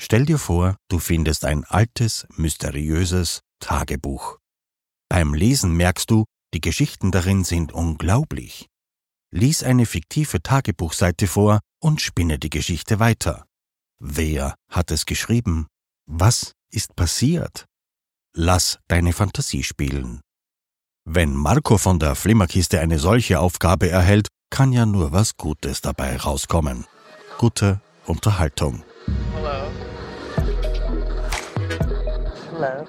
Stell dir vor, du findest ein altes, mysteriöses Tagebuch. Beim Lesen merkst du, die Geschichten darin sind unglaublich. Lies eine fiktive Tagebuchseite vor und spinne die Geschichte weiter. Wer hat es geschrieben? Was ist passiert? Lass deine Fantasie spielen. Wenn Marco von der Flimmerkiste eine solche Aufgabe erhält, kann ja nur was Gutes dabei rauskommen. Gute Unterhaltung. Hello. Hello.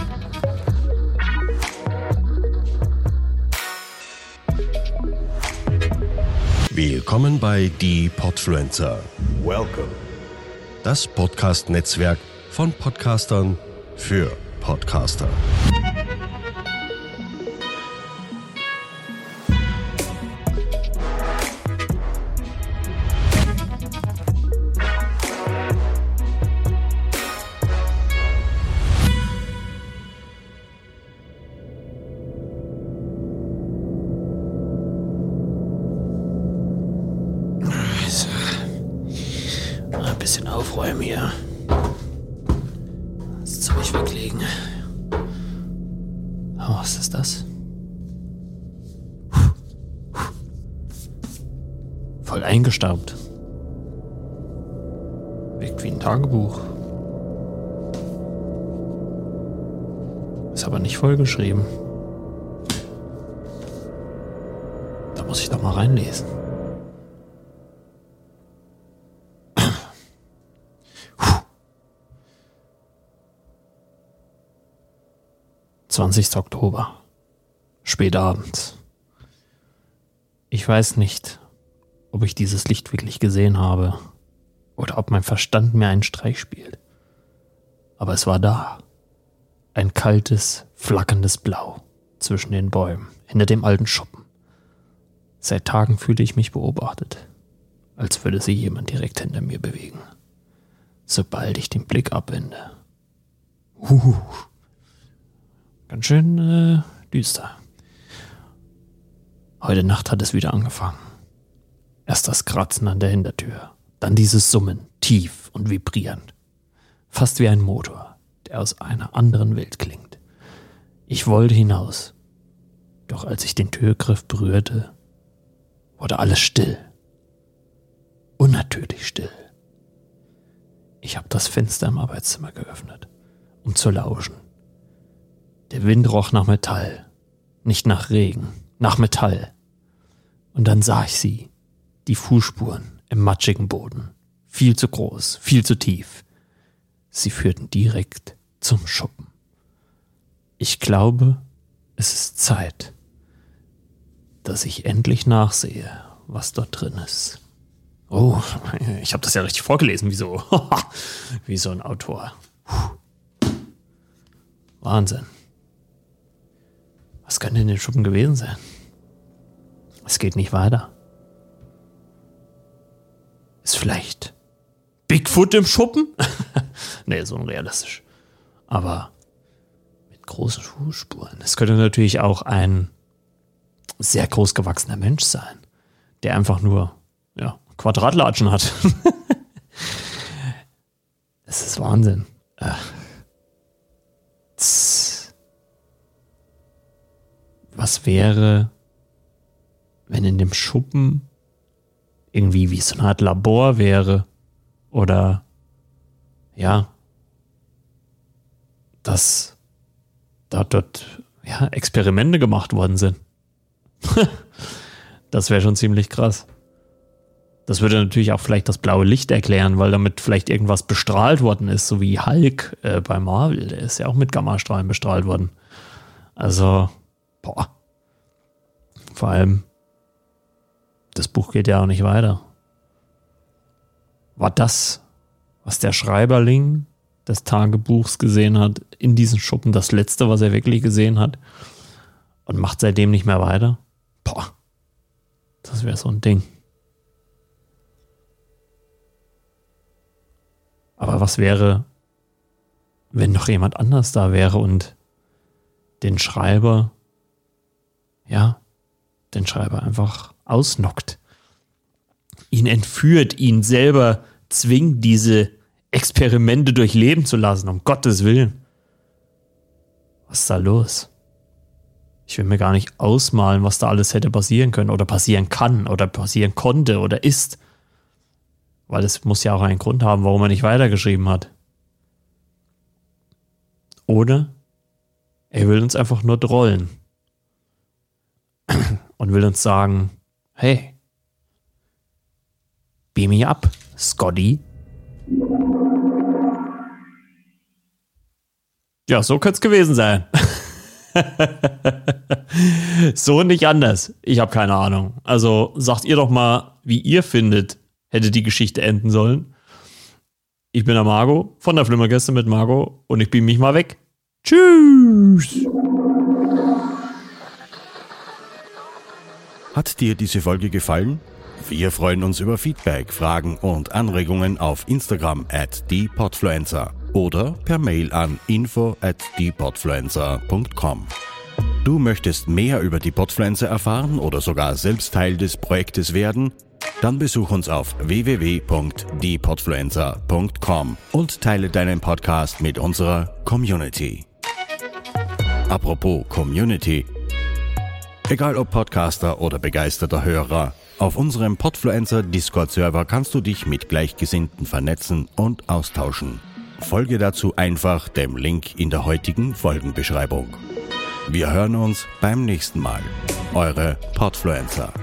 Willkommen bei Die Podfluencer. Welcome. Das Podcast-Netzwerk von Podcastern für Podcaster. Ein bisschen aufräumen hier. Das Zeug weglegen. Oh, was ist das? Voll eingestaubt. Wirkt wie ein Tagebuch. Ist aber nicht vollgeschrieben. Da muss ich doch mal reinlesen. 20. Oktober. Spät abends. Ich weiß nicht, ob ich dieses Licht wirklich gesehen habe oder ob mein Verstand mir einen Streich spielt. Aber es war da. Ein kaltes, flackerndes Blau zwischen den Bäumen, hinter dem alten Schuppen. Seit Tagen fühle ich mich beobachtet, als würde sich jemand direkt hinter mir bewegen. Sobald ich den Blick abwende. Ganz schön düster. Heute Nacht hat es wieder angefangen. Erst das Kratzen an der Hintertür, dann dieses Summen, tief und vibrierend. Fast wie ein Motor, der aus einer anderen Welt klingt. Ich wollte hinaus, doch als ich den Türgriff berührte, wurde alles still. Unnatürlich still. Ich habe das Fenster im Arbeitszimmer geöffnet, um zu lauschen. Der Wind roch nach Metall, nicht nach Regen, nach Metall. Und dann sah ich sie, die Fußspuren im matschigen Boden. Viel zu groß, viel zu tief. Sie führten direkt zum Schuppen. Ich glaube, es ist Zeit, dass ich endlich nachsehe, was dort drin ist. Oh, ich habe das ja richtig vorgelesen, wie so ein Autor. Wahnsinn. Was könnte in den Schuppen gewesen sein? Es geht nicht weiter. Ist vielleicht Bigfoot im Schuppen? Nee, so unrealistisch. Aber mit großen Fußspuren. Es könnte natürlich auch ein sehr groß gewachsener Mensch sein, der einfach nur Quadratlatschen hat. Es ist Wahnsinn. Was wäre, wenn in dem Schuppen irgendwie wie so eine Art Labor wäre? Oder, dass dort Experimente gemacht worden sind. Das wäre schon ziemlich krass. Das würde natürlich auch vielleicht das blaue Licht erklären, weil damit vielleicht irgendwas bestrahlt worden ist, so wie Hulk bei Marvel. Der ist ja auch mit Gammastrahlen bestrahlt worden. Also, vor allem, das Buch geht ja auch nicht weiter. War das, was der Schreiberling des Tagebuchs gesehen hat, in diesen Schuppen das Letzte, was er wirklich gesehen hat? Und macht seitdem nicht mehr weiter? Das wäre so ein Ding. Aber was wäre, wenn noch jemand anders da wäre und den Schreiber einfach ausnockt? Ihn entführt, ihn selber zwingt, diese Experimente durchleben zu lassen, um Gottes Willen. Was ist da los? Ich will mir gar nicht ausmalen, was da alles hätte passieren können oder passieren kann oder passieren konnte oder ist. Weil es muss ja auch einen Grund haben, warum er nicht weitergeschrieben hat. Oder er will uns einfach nur trollen. Und will uns sagen, hey, beam me up, Scotty. Ja, so könnte es gewesen sein. So nicht anders. Ich habe keine Ahnung. Also sagt ihr doch mal, wie ihr findet, hätte die Geschichte enden sollen. Ich bin der Margo von der Flimmerkiste mit Margo und ich beam mich mal weg. Tschüss! Hat dir diese Folge gefallen? Wir freuen uns über Feedback, Fragen und Anregungen auf Instagram @diepodfluencer oder per Mail an info@diepodfluencer.com. Du möchtest mehr über die Podfluencer erfahren oder sogar selbst Teil des Projektes werden? Dann besuch uns auf www.diepodfluencer.com und teile deinen Podcast mit unserer Community. Apropos Community. Egal ob Podcaster oder begeisterter Hörer, auf unserem Podfluencer Discord-Server kannst du dich mit Gleichgesinnten vernetzen und austauschen. Folge dazu einfach dem Link in der heutigen Folgenbeschreibung. Wir hören uns beim nächsten Mal. Eure Podfluencer.